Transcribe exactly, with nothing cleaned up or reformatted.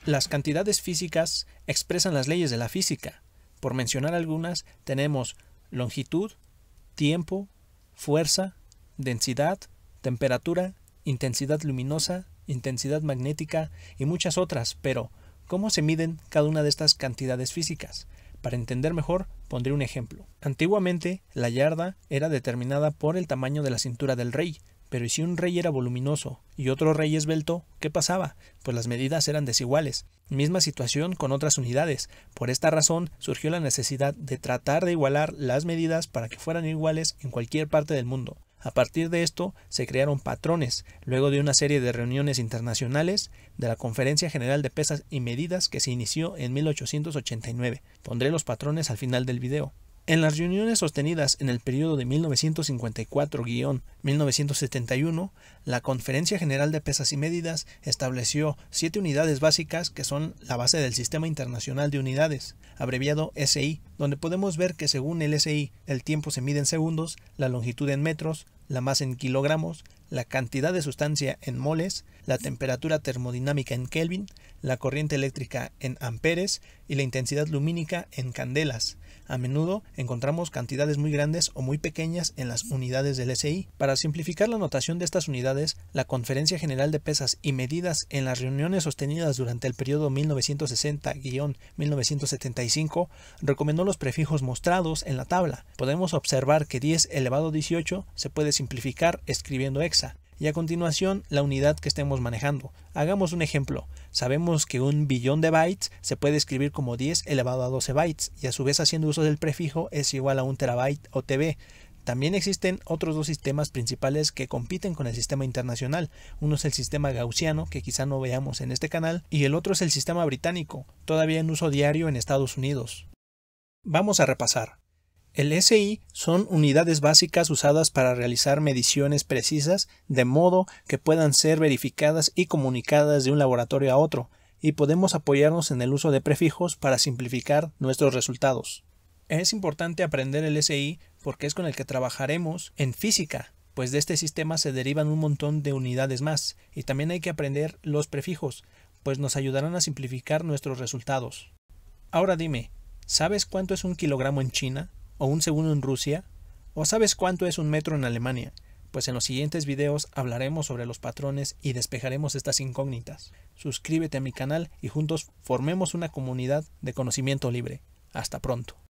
Las cantidades físicas expresan las leyes de la física. Por mencionar algunas, tenemos longitud, tiempo, fuerza, densidad, temperatura, intensidad luminosa, intensidad magnética y muchas otras, pero ¿cómo se miden cada una de estas cantidades físicas? Para entender mejor, pondré un ejemplo. Antiguamente, la yarda era determinada por el tamaño de la cintura del rey, pero si un rey era voluminoso y otro rey esbelto, ¿qué pasaba? Pues las medidas eran desiguales. Misma situación con otras unidades. Por esta razón surgió la necesidad de tratar de igualar las medidas para que fueran iguales en cualquier parte del mundo. A partir de esto se crearon patrones, luego de una serie de reuniones internacionales de la Conferencia General de Pesas y Medidas que se inició en mil ochocientos ochenta y nueve. Pondré los patrones al final del video. En las reuniones sostenidas en el periodo de mil novecientos cincuenta y cuatro a mil novecientos setenta y uno, la Conferencia General de Pesas y Medidas estableció siete unidades básicas que son la base del Sistema Internacional de Unidades, abreviado S I, donde podemos ver que según el S I el tiempo se mide en segundos, la longitud en metros, la masa en kilogramos, la cantidad de sustancia en moles, la temperatura termodinámica en Kelvin, la corriente eléctrica en amperes y la intensidad lumínica en candelas. A menudo encontramos cantidades muy grandes o muy pequeñas en las unidades del S I. Para simplificar la notación de estas unidades, la Conferencia General de Pesas y Medidas en las reuniones sostenidas durante el periodo mil novecientos sesenta a mil novecientos setenta y cinco recomendó los prefijos mostrados en la tabla. Podemos observar que diez elevado a dieciocho se puede simplificar escribiendo hexa. Y a continuación, la unidad que estemos manejando. Hagamos un ejemplo. Sabemos que un billón de bytes se puede escribir como diez elevado a doce bytes, y a su vez haciendo uso del prefijo es igual a un terabyte o T B. También existen otros dos sistemas principales que compiten con el sistema internacional. Uno es el sistema gaussiano, que quizá no veamos en este canal, y el otro es el sistema británico, todavía en uso diario en Estados Unidos. Vamos a repasar. El S I son unidades básicas usadas para realizar mediciones precisas de modo que puedan ser verificadas y comunicadas de un laboratorio a otro, y podemos apoyarnos en el uso de prefijos para simplificar nuestros resultados. Es importante aprender el S I porque es con el que trabajaremos en física, pues de este sistema se derivan un montón de unidades más, y también hay que aprender los prefijos, pues nos ayudarán a simplificar nuestros resultados. Ahora dime, ¿sabes cuánto es un kilogramo en China? ¿O un segundo en Rusia? ¿O sabes cuánto es un metro en Alemania? Pues en los siguientes videos hablaremos sobre los patrones y despejaremos estas incógnitas. Suscríbete a mi canal y juntos formemos una comunidad de conocimiento libre. Hasta pronto.